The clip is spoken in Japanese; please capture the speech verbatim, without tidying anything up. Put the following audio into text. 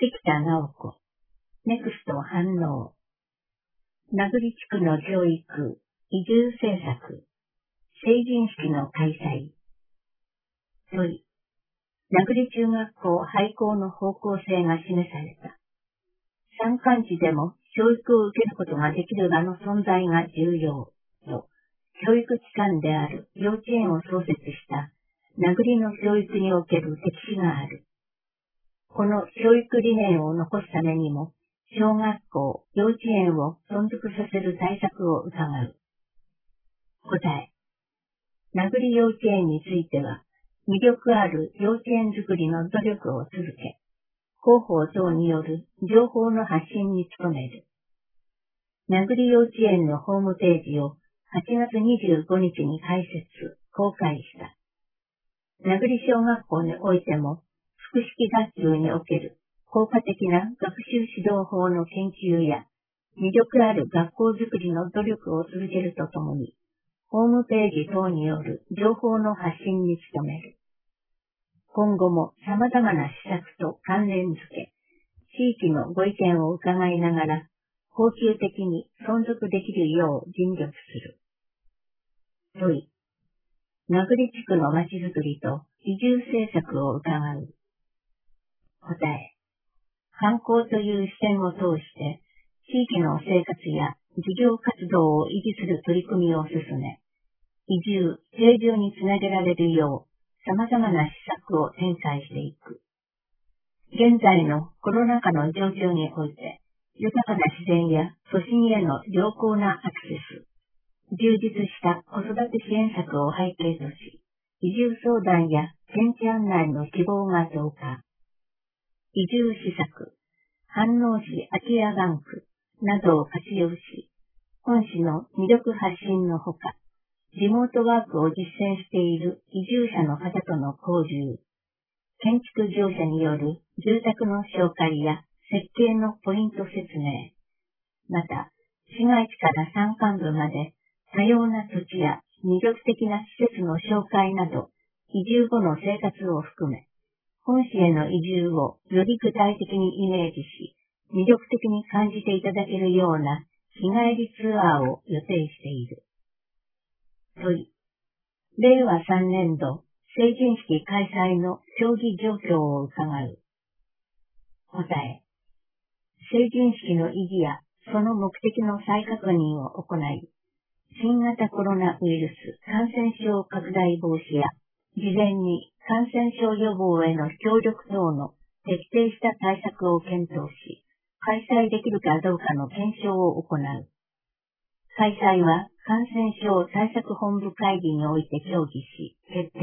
関田直子、ネクスト反応。名栗地区の教育、移住政策、成人式の開催。問い。名栗中学校廃校の方向性が示された。山間地でも教育を受けることができる場の存在が重要と、教育機関である幼稚園を創設した名栗の教育における歴史がある。この教育理念を残すためにも、小学校、幼稚園を存続させる対策を伺う。答え。名栗幼稚園については、魅力ある幼稚園づくりの努力を続け、広報等による情報の発信に努める。名栗幼稚園のホームページをはちがつにじゅうごにちに開設、公開した。名栗小学校においても、複式学習における効果的な学習指導法の研究や、魅力ある学校づくりの努力を続けるとともに、ホームページ等による情報の発信に努める。今後も様々な施策と関連づけ、地域のご意見を伺いながら、恒久的に存続できるよう尽力する。問い。名栗地区のまちづくりと移住政策を伺う。答え。観光という視点を通して、地域の生活や事業活動を維持する取り組みを進め、移住、定住につなげられるよう、様々な施策を展開していく。現在のコロナ禍の状況において、豊かな自然や都心への良好なアクセス、充実した子育て支援策を背景とし、移住相談や現地案内の希望が増加。移住施策、飯能市空き家バンクなどを活用し、本市の魅力発信のほか、リモートワークを実践している移住者の方との交流、建築業者による住宅の紹介や設計のポイント説明、また、市街地から山間部まで多様な土地や魅力的な施設の紹介など、移住後の生活を含め、本市への移住をより具体的にイメージし、魅力的に感じていただけるような日帰りツアーを予定している。問い。れいわさんねんど成人式開催の競技状況を伺う。答え。成人式の意義やその目的の再確認を行い、新型コロナウイルス感染症拡大防止や、事前に感染症予防への協力等の徹底した対策を検討し、開催できるかどうかの検証を行う。開催は感染症対策本部会議において協議し、決定